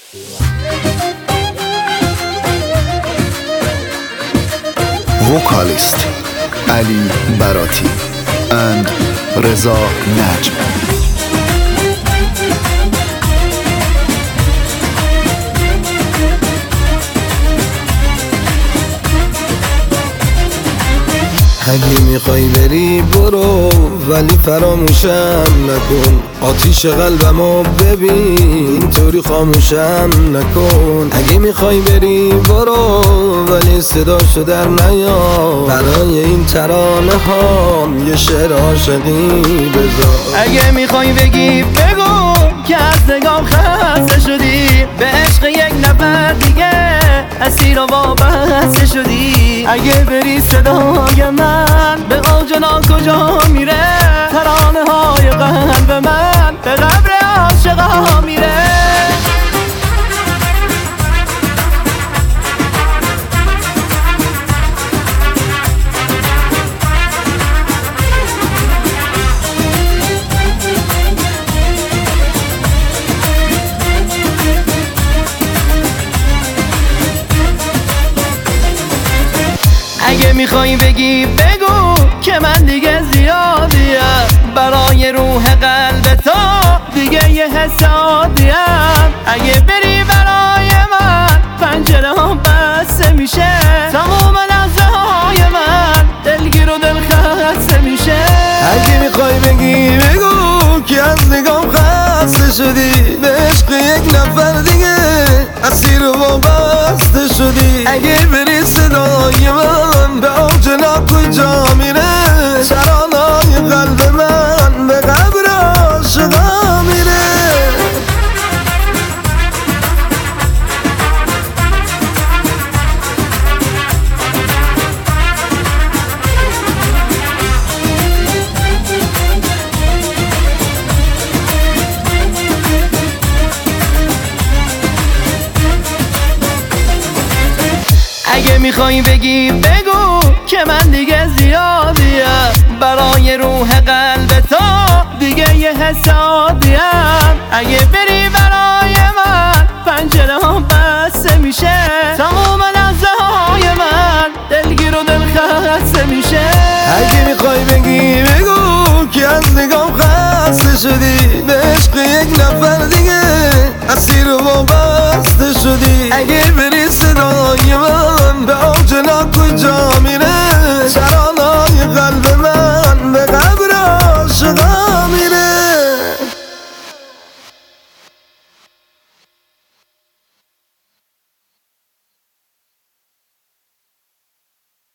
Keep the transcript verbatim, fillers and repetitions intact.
Vocalist Ali Barati and Reza Najm. اگه میخوای بری برو، ولی فراموشم نکن. آتیش قلبمو ببین، اینطوری خاموشم نکن. اگه میخوای بری برو، ولی صداشو در نیار. برای این ترانه ها یه شعر عاشقی بذار. اگه میخوای بگی بگو که از نگام خسته شدی، به عشق یک نفر دیگه اسیر و وابسته شدی. اگه بری صدای من به اوجنا کجا میره، ترانه های قلب من به قبر عاشقا میره. اگه میخوای بگی بگو که من دیگه زیادیم، برای روح قلب تو دیگه یه حس عادیم. اگه بری برای من پنجره ها بسته میشه، تمام لحظه های من دلگیر و دل خسته میشه. اگه میخوای بگی بگو که از نگام خسته شدی، به عشق یک نفر دیگه اسیر و وابسته شدی. اگه بری صدای من به اوجنا کجا میره، ترانه‌های قلب من به قبر عاشقا میره. اگه میخوای بگی بگو که من دیگه زیادیم، برای روح قلب تو دیگه یه حس عادیم. اگه بری برای من پنجره ها بسته میشه، تمام لحظه های من دلگیر و دل خسته میشه. اگه میخوای بگی بگو که از نگام خسته شدی، به عشق یک نفر دیگه اسیر و وابسته شدی. اگه بری صدای من به اوجنا کجا میره،